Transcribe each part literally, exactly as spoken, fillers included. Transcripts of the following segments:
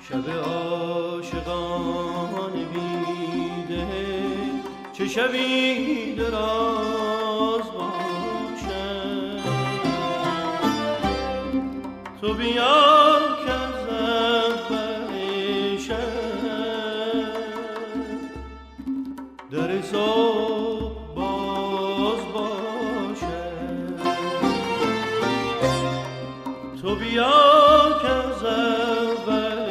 شب عاشقان بیده چه شبی دراز باشد. تو بیا که از اول شب در صبح باز باشد. تو بیا که از اول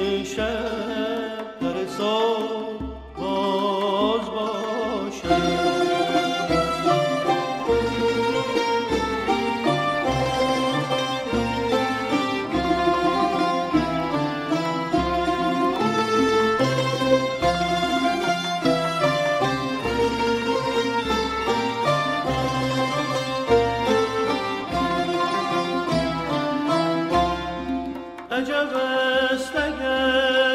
شب در صبح باز باشد. عجب است اگر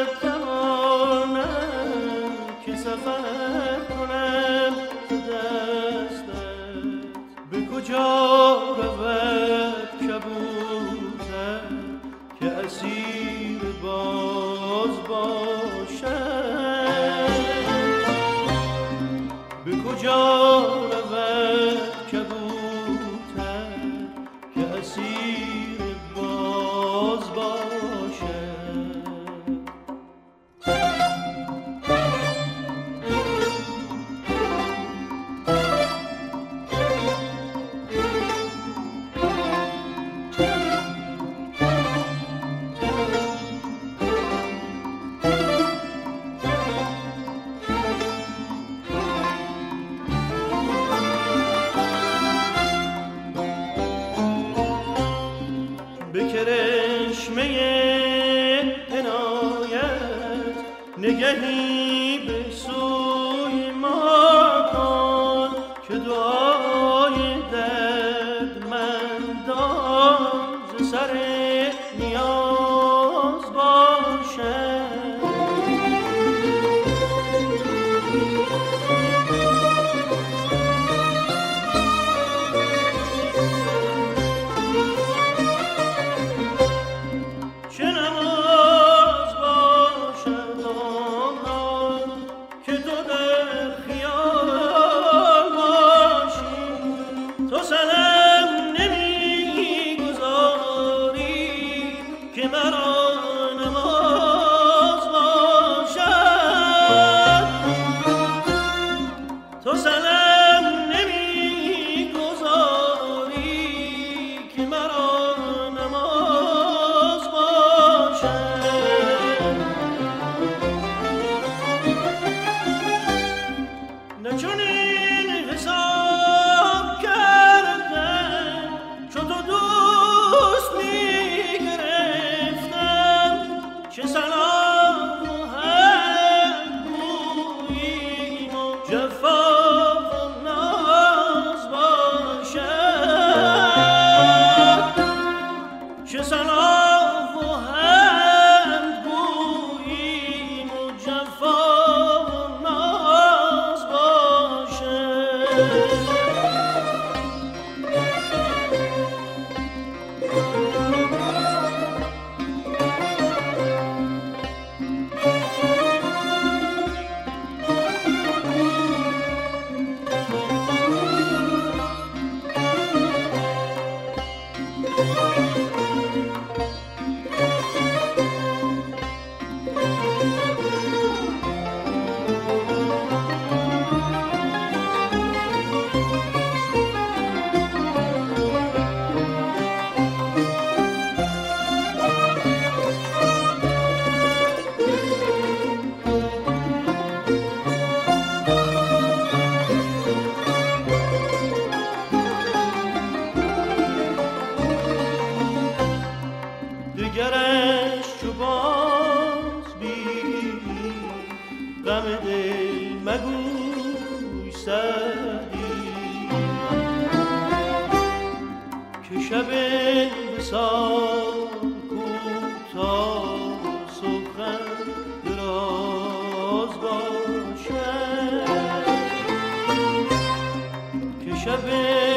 توانم که سفر کنم دستت، به کجا رود کبوتر که اسیر باز باشد. به کجا رود کبوتر که اسیر باز باشد. به کرشمه عنایت نگهی به سوی ما کن که دعای دردمندان ز سر نیاز باشد. تو سنم نمی گذاری که مرا نماز باشد. تو سنم نمی گذاری که مرا نماز باشد. نه چنین حساب چو تو دوست می گرفتم چه سلام و هم گوییم و جفا و ناز باشد. چه سلام و هم گوییم و جفا و ناز باشد. دگرش چو باز بینی غم دل مگوی سعدی که شب وصال کوتاه سخن دراز باشد. که شب